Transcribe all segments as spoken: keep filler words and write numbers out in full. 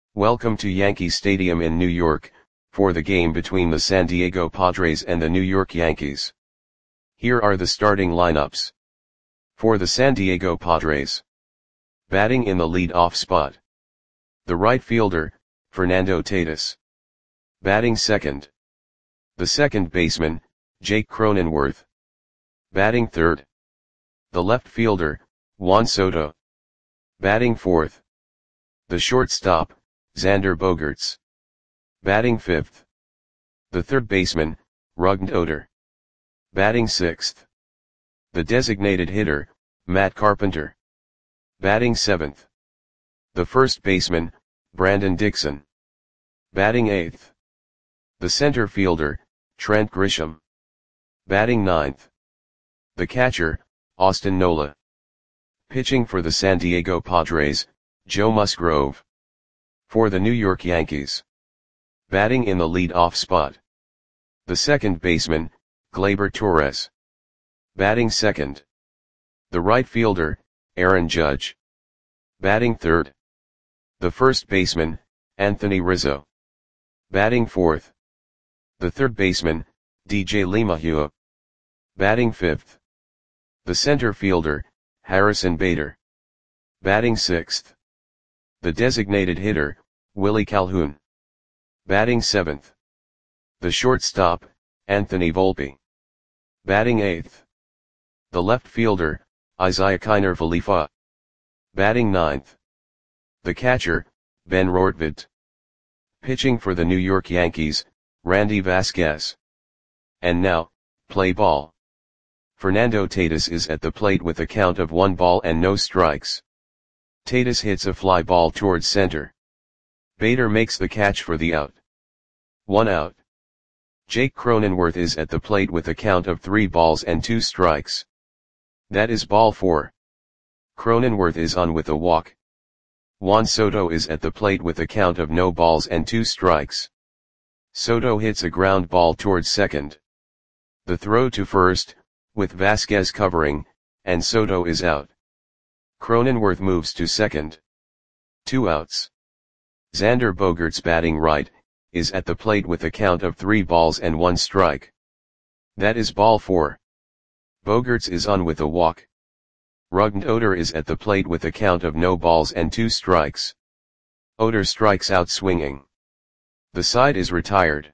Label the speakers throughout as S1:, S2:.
S1: Welcome to Yankee Stadium in New York, for the game between the San Diego Padres and the New York Yankees. Here are the starting lineups. For the San Diego Padres. Batting in the lead-off spot. The right fielder, Fernando Tatis. Batting second. The second baseman, Jake Cronenworth. Batting third. The left fielder, Juan Soto. Batting fourth. The shortstop, Xander Bogaerts. Batting fifth. The third baseman, Rougned Odor. Batting sixth. The designated hitter, Matt Carpenter. Batting seventh. The first baseman, Brandon Dixon. Batting eighth. The center fielder, Trent Grisham. Batting ninth. The catcher, Austin Nola. Pitching for the San Diego Padres, Joe Musgrove. For the New York Yankees. Batting in the lead-off spot. The second baseman, Gleyber Torres. Batting second. The right fielder, Aaron Judge. Batting third. The first baseman, Anthony Rizzo. Batting fourth. The third baseman, D J LeMahieu. Batting fifth. The center fielder, Harrison Bader. Batting sixth. The designated hitter, Willie Calhoun. Batting seventh. The shortstop, Anthony Volpe. Batting eighth. The left fielder, Isaiah Kiner Falefa. Batting ninth. The catcher, Ben Rortvedt. Pitching for the New York Yankees, Randy Vasquez. And now, play ball. Fernando Tatis is at the plate with a count of one ball and no strikes. Tatis hits a fly ball towards center. Bader makes the catch for the out. One out. Jake Cronenworth is at the plate with a count of three balls and two strikes. That is ball four. Cronenworth is on with a walk. Juan Soto is at the plate with a count of no balls and two strikes. Soto hits a ground ball towards second. The throw to first, with Vasquez covering, and Soto is out. Cronenworth moves to second. Two outs. Xander Bogaerts batting right, is at the plate with a count of three balls and one strike. That is ball four. Bogaerts is on with a walk. Rougned Odor is at the plate with a count of no balls and two strikes. Odor strikes out swinging. The side is retired.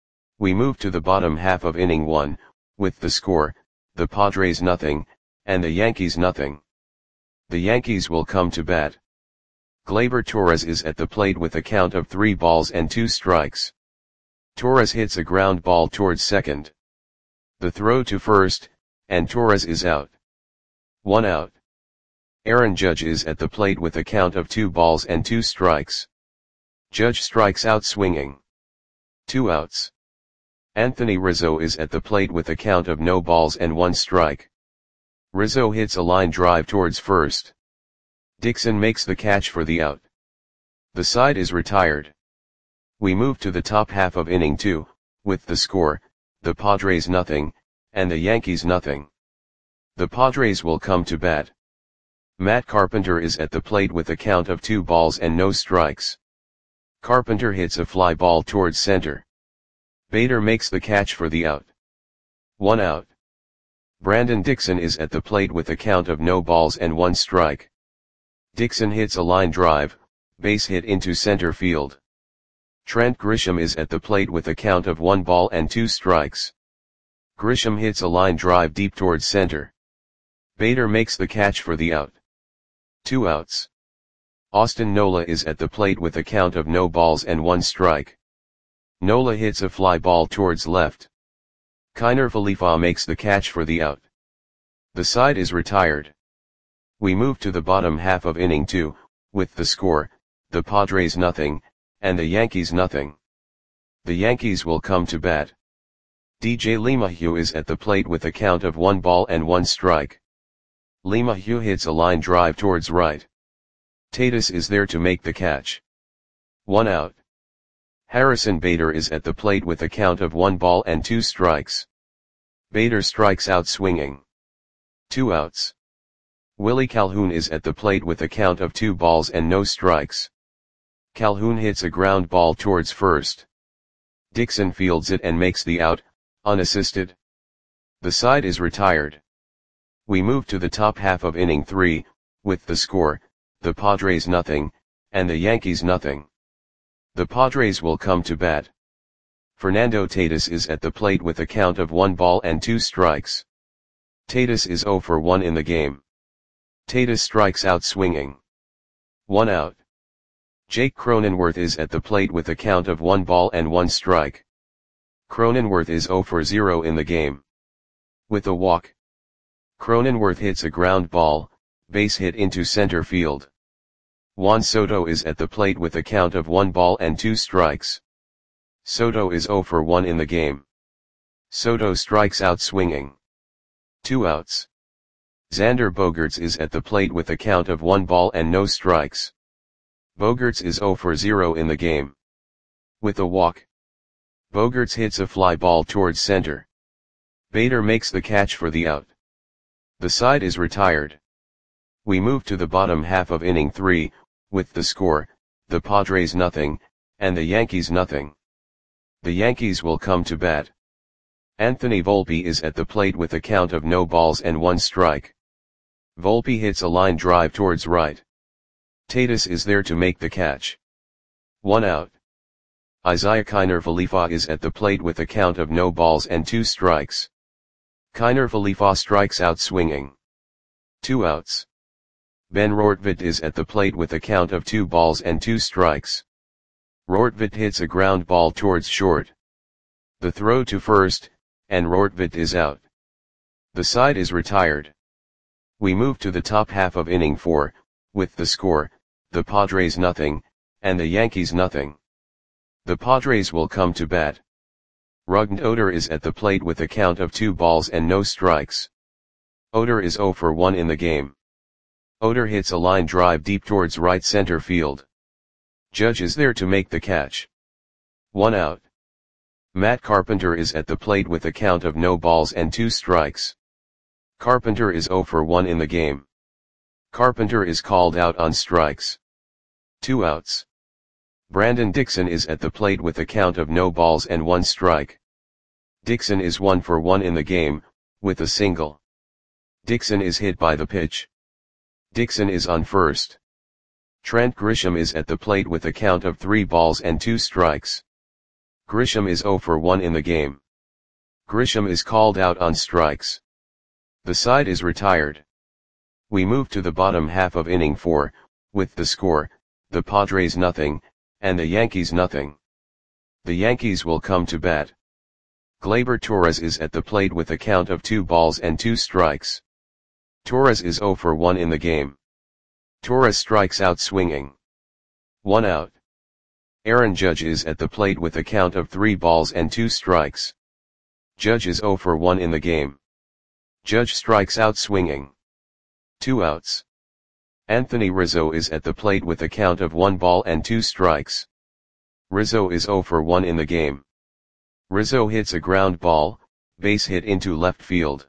S1: We move to the bottom half of inning one, with the score, the Padres nothing, and the Yankees nothing. The Yankees will come to bat. Gleyber Torres is at the plate with a count of three balls and two strikes. Torres hits a ground ball towards second. The throw to first, and Torres is out. One out. Aaron Judge is at the plate with a count of two balls and two strikes. Judge strikes out swinging. Two outs. Anthony Rizzo is at the plate with a count of no balls and one strike. Rizzo hits a line drive towards first. Dixon makes the catch for the out. The side is retired. We move to the top half of inning two, with the score, the Padres nothing, and the Yankees nothing. The Padres will come to bat. Matt Carpenter is at the plate with a count of two balls and no strikes. Carpenter hits a fly ball towards center. Bader makes the catch for the out. One out. Brandon Dixon is at the plate with a count of no balls and one strike. Dixon hits a line drive, base hit into center field. Trent Grisham is at the plate with a count of one ball and two strikes. Grisham hits a line drive deep towards center. Bader makes the catch for the out. Two outs. Austin Nola is at the plate with a count of no balls and one strike. Nola hits a fly ball towards left. Kiner Falefa makes the catch for the out. The side is retired. We move to the bottom half of inning two, with the score, the Padres nothing, and the Yankees nothing. The Yankees will come to bat. D J LeMahieu is at the plate with a count of one ball and one strike. LeMahieu hits a line drive towards right. Tatis is there to make the catch. One out. Harrison Bader is at the plate with a count of one ball and two strikes. Bader strikes out swinging. Two outs. Willie Calhoun is at the plate with a count of two balls and no strikes. Calhoun hits a ground ball towards first. Dixon fields it and makes the out, unassisted. The side is retired. We move to the top half of inning three, with the score, the Padres nothing, and the Yankees nothing. The Padres will come to bat. Fernando Tatis is at the plate with a count of one ball and two strikes. Tatis is oh for one in the game. Tatis strikes out swinging. One out. Jake Cronenworth is at the plate with a count of one ball and one strike. Cronenworth is oh for zero in the game. With a walk. Cronenworth hits a ground ball, base hit into center field. Juan Soto is at the plate with a count of one ball and two strikes. Soto is oh for one in the game. Soto strikes out swinging. Two outs. Xander Bogaerts is at the plate with a count of one ball and no strikes. Bogaerts is oh for zero in the game. With a walk. Bogaerts hits a fly ball towards center. Bader makes the catch for the out. The side is retired. We move to the bottom half of inning three, with the score, the Padres nothing, and the Yankees nothing. The Yankees will come to bat. Anthony Volpe is at the plate with a count of no balls and one strike. Volpe hits a line drive towards right. Tatis is there to make the catch. One out. Isaiah Kiner Falefa is at the plate with a count of no balls and two strikes. Kiner Falefa strikes out swinging. Two outs. Ben Rortvedt is at the plate with a count of two balls and two strikes. Rortvedt hits a ground ball towards short. The throw to first, and Rortvedt is out. The side is retired. We move to the top half of inning four, with the score, the Padres nothing, and the Yankees nothing. The Padres will come to bat. Rougned Odor is at the plate with a count of two balls and no strikes. Odor is oh for one in the game. Odor hits a line drive deep towards right center field. Judge is there to make the catch. One out. Matt Carpenter is at the plate with a count of no balls and two strikes. Carpenter is oh for one in the game. Carpenter is called out on strikes. Two outs. Brandon Dixon is at the plate with a count of no balls and one strike. Dixon is one for one in the game, with a single. Dixon is hit by the pitch. Dixon is on first. Trent Grisham is at the plate with a count of three balls and two strikes. Grisham is oh for one in the game. Grisham is called out on strikes. The side is retired. We move to the bottom half of inning four, with the score, the Padres nothing, and the Yankees nothing. The Yankees will come to bat. Gleyber Torres is at the plate with a count of two balls and two strikes. Torres is oh for one in the game. Torres strikes out swinging. One out. Aaron Judge is at the plate with a count of three balls and two strikes. Judge is oh for one in the game. Judge strikes out swinging. Two outs. Anthony Rizzo is at the plate with a count of one ball and two strikes. Rizzo is oh for one in the game. Rizzo hits a ground ball, base hit into left field.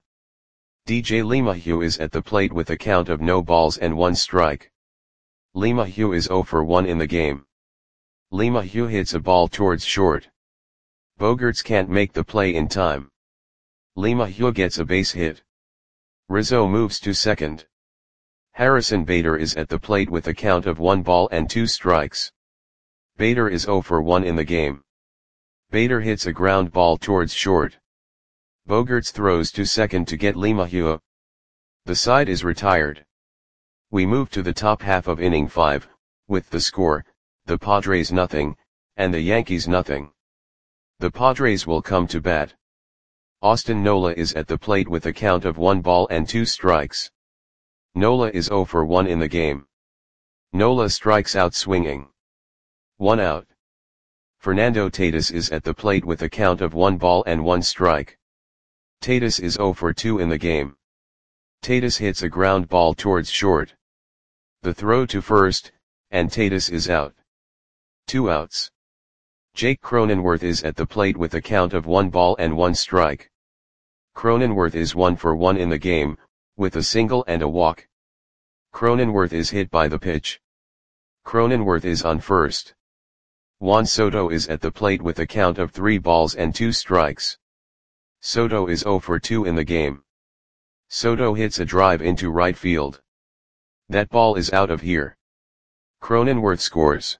S1: D J LeMahieu is at the plate with a count of no balls and one strike. LeMahieu is oh for one in the game. LeMahieu hits a ball towards short. Bogaerts can't make the play in time. LeMahieu gets a base hit. Rizzo moves to second. Harrison Bader is at the plate with a count of one ball and two strikes. Bader is oh for one in the game. Bader hits a ground ball towards short. Bogaerts throws to second to get LeMahieu. The side is retired. We move to the top half of inning five, with the score, the Padres nothing, and the Yankees nothing. The Padres will come to bat. Austin Nola is at the plate with a count of one ball and two strikes. Nola is oh for one in the game. Nola strikes out swinging. One out. Fernando Tatis is at the plate with a count of one ball and one strike. Tatis is oh for two in the game. Tatis hits a ground ball towards short. The throw to first, and Tatis is out. Two outs. Jake Cronenworth is at the plate with a count of one ball and one strike. Cronenworth is one for one in the game, with a single and a walk. Cronenworth is hit by the pitch. Cronenworth is on first. Juan Soto is at the plate with a count of three balls and two strikes. Soto is zero for two in the game. Soto hits a drive into right field. That ball is out of here. Cronenworth scores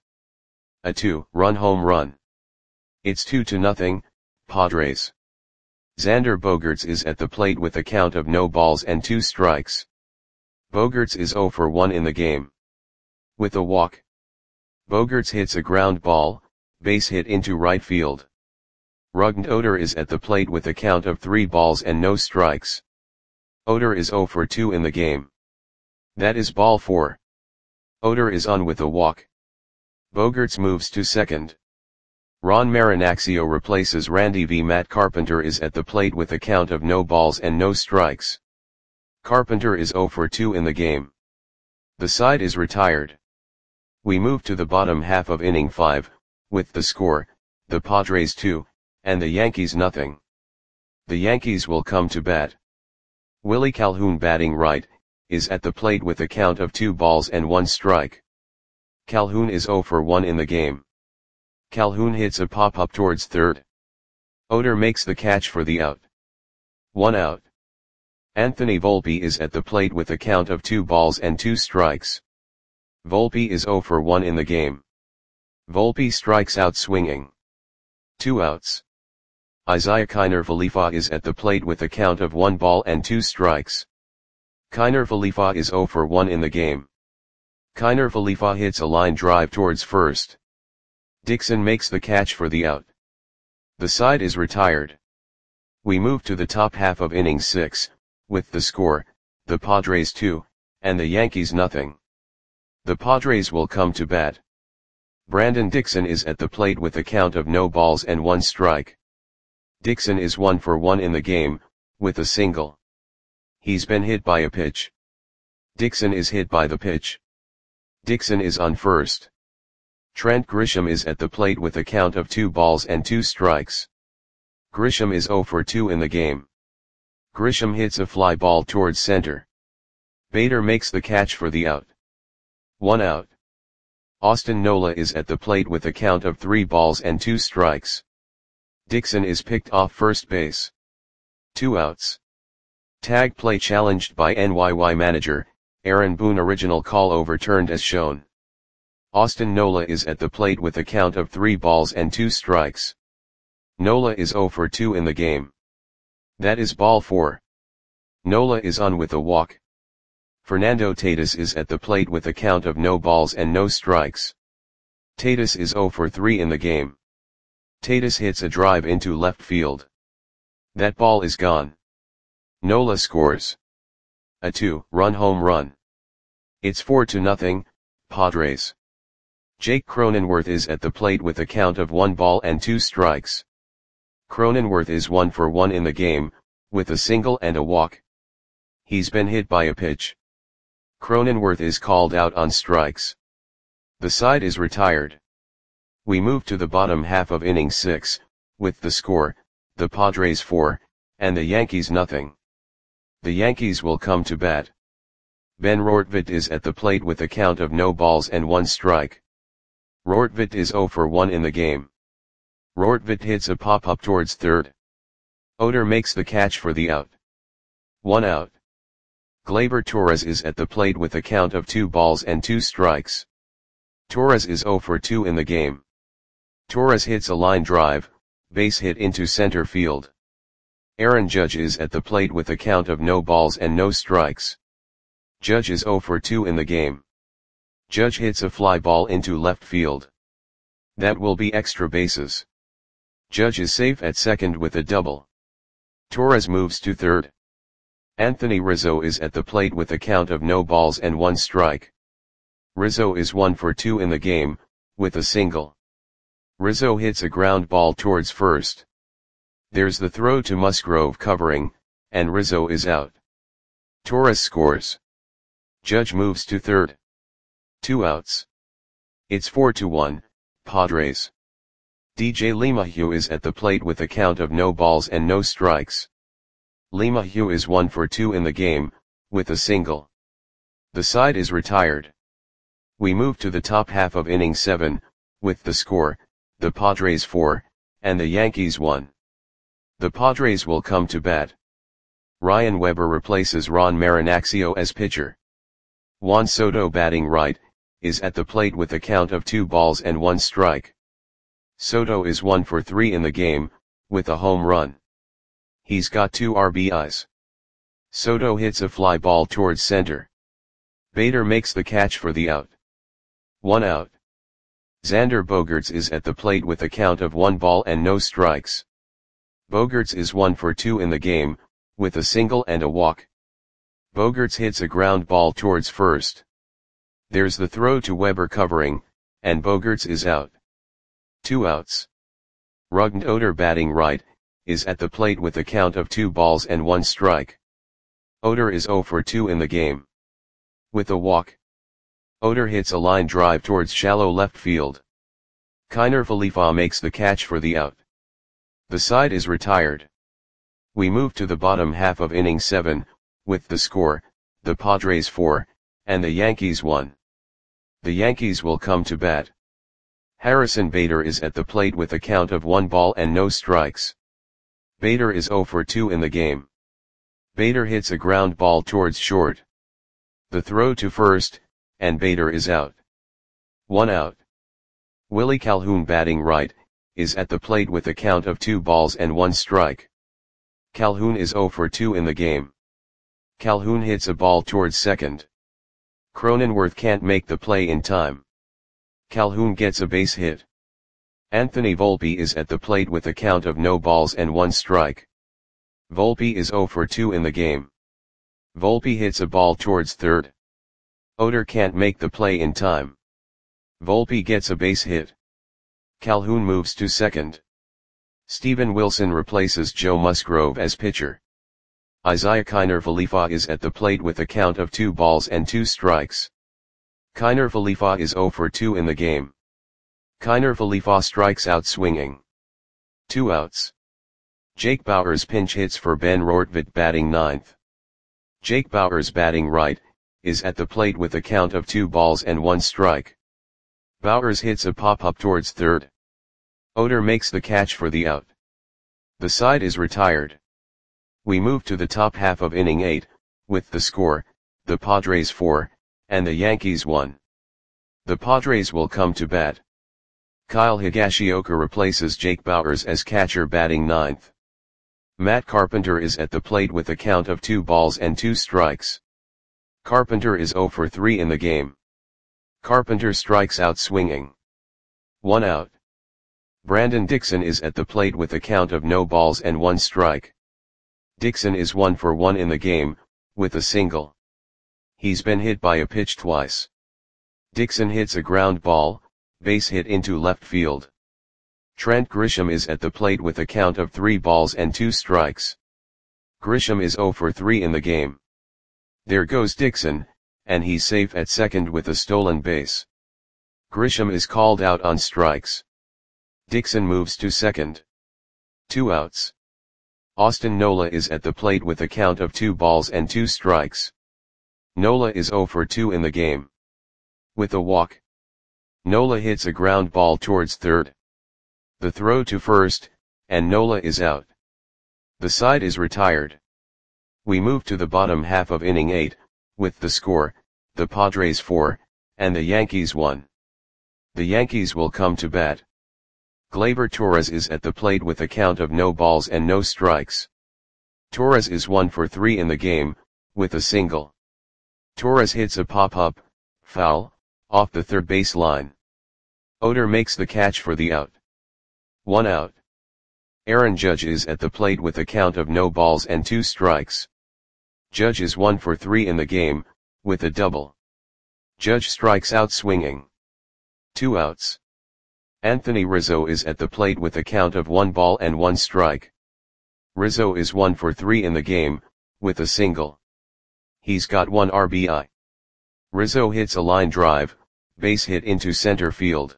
S1: a two-run home run. It's two to nothing, Padres. Xander Bogaerts is at the plate with a count of no balls and two strikes. Bogaerts is zero for one in the game. With a walk. Bogaerts hits a ground ball, base hit into right field. Rougned Odor is at the plate with a count of three balls and no strikes. Odor is zero for two in the game. That is ball four. Odor is on with a walk. Bogaerts moves to second. Ron Marinaccio replaces Randy V. Matt Carpenter is at the plate with a count of no balls and no strikes. Carpenter is zero for two in the game. The side is retired. We move to the bottom half of inning five, with the score, the Padres two, and the Yankees nothing. The Yankees will come to bat. Willie Calhoun, batting right, is at the plate with a count of two balls and one strike. Calhoun is zero for one in the game. Calhoun hits a pop-up towards third. Odor makes the catch for the out. One out. Anthony Volpe is at the plate with a count of two balls and two strikes. Volpe is zero for one in the game. Volpe strikes out swinging. Two outs. Isiah Kiner Falefa is at the plate with a count of one ball and two strikes. Kiner Falefa is zero for one in the game. Kiner Falefa hits a line drive towards first. Dixon makes the catch for the out. The side is retired. We move to the top half of inning six, with the score, the Padres two, and the Yankees nothing. The Padres will come to bat. Brandon Dixon is at the plate with a count of no balls and one strike. Dixon is one for one in the game, with a single. He's been hit by a pitch. Dixon is hit by the pitch. Dixon is on first. Trent Grisham is at the plate with a count of two balls and two strikes. Grisham is zero for two in the game. Grisham hits a fly ball towards center. Bader makes the catch for the out. One out. Austin Nola is at the plate with a count of three balls and two strikes. Dixon is picked off first base. Two outs. Tag play challenged by N Y Y manager, Aaron Boone. Original call overturned as shown. Austin Nola is at the plate with a count of three balls and two strikes. Nola is zero for two in the game. That is ball four. Nola is on with a walk. Fernando Tatis is at the plate with a count of no balls and no strikes. Tatis is zero for three in the game. Tatis hits a drive into left field. That ball is gone. Nola scores a two-run home run. It's four to nothing, Padres. Jake Cronenworth is at the plate with a count of one ball and two strikes. Cronenworth is one for one in the game, with a single and a walk. He's been hit by a pitch. Cronenworth is called out on strikes. The side is retired. We move to the bottom half of inning six, with the score, the Padres four, and the Yankees nothing. The Yankees will come to bat. Ben Rortvedt is at the plate with a count of no balls and one strike. Rortvedt is zero for one in the game. Rortvedt hits a pop-up towards third. Odor makes the catch for the out. One out. Gleyber Torres is at the plate with a count of two balls and two strikes. Torres is zero for two in the game. Torres hits a line drive, base hit into center field. Aaron Judge is at the plate with a count of no balls and no strikes. Judge is zero for two in the game. Judge hits a fly ball into left field. That will be extra bases. Judge is safe at second with a double. Torres moves to third. Anthony Rizzo is at the plate with a count of no balls and one strike. Rizzo is one for two in the game, with a single. Rizzo hits a ground ball towards first. There's the throw to Musgrove covering, and Rizzo is out. Torres scores. Judge moves to third. Two outs. It's four to one, Padres. D J LeMahieu is at the plate with a count of no balls and no strikes. LeMahieu is one for two in the game, with a single. The side is retired. We move to the top half of inning seven, with the score, the Padres four, and the Yankees one. The Padres will come to bat. Ryan Weber replaces Ron Marinaccio as pitcher. Juan Soto, batting right, is at the plate with a count of two balls and one strike. Soto is one for three in the game, with a home run. He's got two R B Is. Soto hits a fly ball towards center. Bader makes the catch for the out. One out. Xander Bogaerts is at the plate with a count of one ball and no strikes. Bogaerts is one for two in the game, with a single and a walk. Bogaerts hits a ground ball towards first. There's the throw to Weber covering, and Bogaerts is out. Two outs. Rougned Odor, batting right, is at the plate with a count of two balls and one strike. Odor is zero for two in the game. With a walk. Odor hits a line drive towards shallow left field. Kiner Falefa makes the catch for the out. The side is retired. We move to the bottom half of inning seven, with the score, the Padres four, and the Yankees one. The Yankees will come to bat. Harrison Bader is at the plate with a count of one ball and no strikes. Bader is zero for two in the game. Bader hits a ground ball towards short. The throw to first, and Bader is out. One out. Willie Calhoun, batting right, is at the plate with a count of two balls and one strike. Calhoun is zero for two in the game. Calhoun hits a ball towards second. Cronenworth can't make the play in time. Calhoun gets a base hit. Anthony Volpe is at the plate with a count of no balls and one strike. Volpe is zero for two in the game. Volpe hits a ball towards third. Odor can't make the play in time. Volpe gets a base hit. Calhoun moves to second. Steven Wilson replaces Joe Musgrove as pitcher. Isiah Kiner Falefa is at the plate with a count of two balls and two strikes. Kiner Falefa is zero for two in the game. Kiner Falefa strikes out swinging. Two outs. Jake Bauers pinch hits for Ben Rortvedt, batting ninth. Jake Bauers, batting right, is at the plate with a count of two balls and one strike. Bauers hits a pop-up towards third. Odor makes the catch for the out. The side is retired. We move to the top half of inning eight, with the score, the Padres four, and the Yankees one. The Padres will come to bat. Kyle Higashioka replaces Jake Bauers as catcher, batting ninth. Matt Carpenter is at the plate with a count of two balls and two strikes. Carpenter is zero for three in the game. Carpenter strikes out swinging. One out. Brandon Dixon is at the plate with a count of no balls and one strike. Dixon is one for one in the game, with a single. He's been hit by a pitch twice. Dixon hits a ground ball, base hit into left field. Trent Grisham is at the plate with a count of three balls and two strikes. Grisham is zero for three in the game. There goes Dixon, and he's safe at second with a stolen base. Grisham is called out on strikes. Dixon moves to second. Two outs. Austin Nola is at the plate with a count of two balls and two strikes. Nola is zero for two in the game. With a walk. Nola hits a ground ball towards third. The throw to first, and Nola is out. The side is retired. We move to the bottom half of inning eight, with the score, the Padres four, and the Yankees one. The Yankees will come to bat. Gleyber Torres is at the plate with a count of no balls and no strikes. Torres is one for three in the game, with a single. Torres hits a pop-up, foul, off the third base line. Odor makes the catch for the out. One out. Aaron Judge is at the plate with a count of no balls and two strikes. Judge is one for three in the game, with a double. Judge strikes out swinging. Two outs. Anthony Rizzo is at the plate with a count of one ball and one strike. Rizzo is one for three in the game, with a single. He's got one R B I. Rizzo hits a line drive, base hit into center field.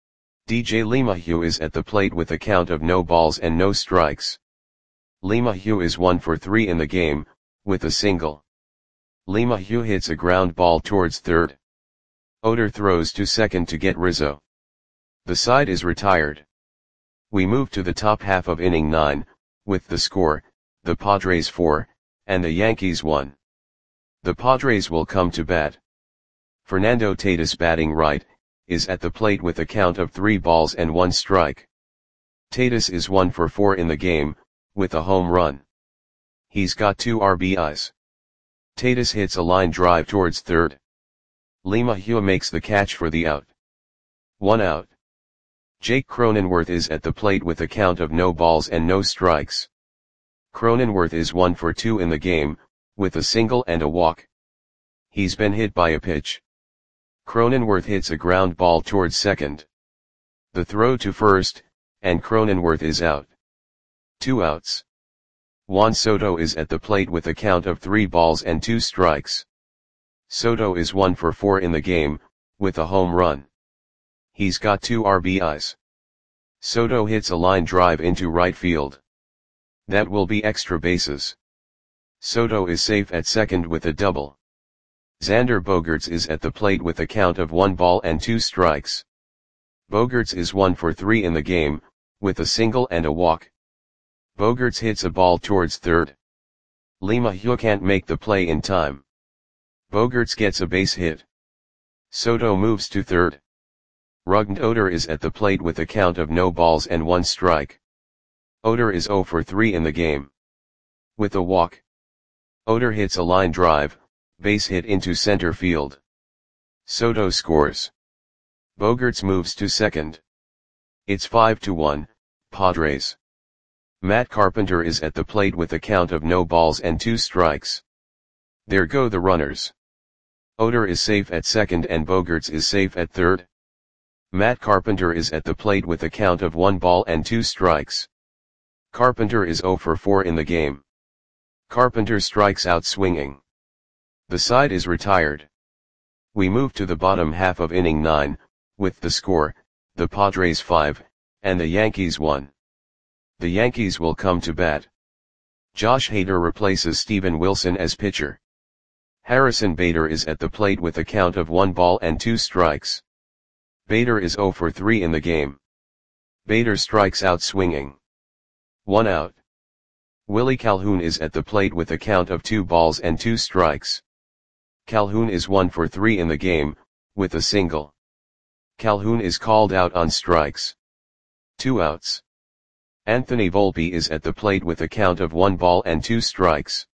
S1: D J LeMahieu is at the plate with a count of no balls and no strikes. LeMahieu is one for three in the game, with a single. LeMahieu hits a ground ball towards third. Odor throws to second to get Rizzo. The side is retired. We move to the top half of inning nine, with the score, the Padres four, and the Yankees one. The Padres will come to bat. Fernando Tatis, batting right, is at the plate with a count of three balls and one strike. Tatis is one for four in the game, with a home run. He's got two R B Is. Tatis hits a line drive towards third. LeMahieu makes the catch for the out. One out. Jake Cronenworth is at the plate with a count of no balls and no strikes. Cronenworth is one for two in the game, with a single and a walk. He's been hit by a pitch. Cronenworth hits a ground ball towards second. The throw to first, and Cronenworth is out. Two outs. Juan Soto is at the plate with a count of three balls and two strikes. Soto is one for four in the game, with a home run. He's got two R B Is. Soto hits a line drive into right field. That will be extra bases. Soto is safe at second with a double. Xander Bogaerts is at the plate with a count of one ball and two strikes. Bogaerts is one for three in the game, with a single and a walk. Bogaerts hits a ball towards third. LeMahieu can't make the play in time. Bogaerts gets a base hit. Soto moves to third. Rougned Odor is at the plate with a count of no balls and one strike. Odor is zero for three in the game. With a walk. Odor hits a line drive, base hit into center field. Soto scores. Bogaerts moves to second. It's five to one, Padres. Matt Carpenter is at the plate with a count of no balls and two strikes. There go the runners. Odor is safe at second and Bogaerts is safe at third. Matt Carpenter is at the plate with a count of one ball and two strikes. Carpenter is zero for four in the game. Carpenter strikes out swinging. The side is retired. We move to the bottom half of inning nine, with the score, the Padres five, and the Yankees one. The Yankees will come to bat. Josh Hader replaces Steven Wilson as pitcher. Harrison Bader is at the plate with a count of one ball and two strikes. Bader is zero for three in the game. Bader strikes out swinging. One out. Willie Calhoun is at the plate with a count of two balls and two strikes. Calhoun is one for three in the game, with a single. Calhoun is called out on strikes. Two outs. Anthony Volpe is at the plate with a count of one ball and two strikes.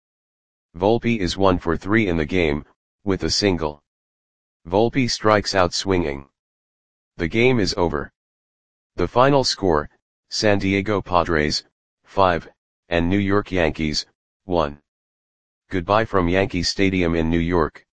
S1: Volpe is one for three in the game, with a single. Volpe strikes out swinging. The game is over. The final score, San Diego Padres, five, and New York Yankees, one. Goodbye from Yankee Stadium in New York.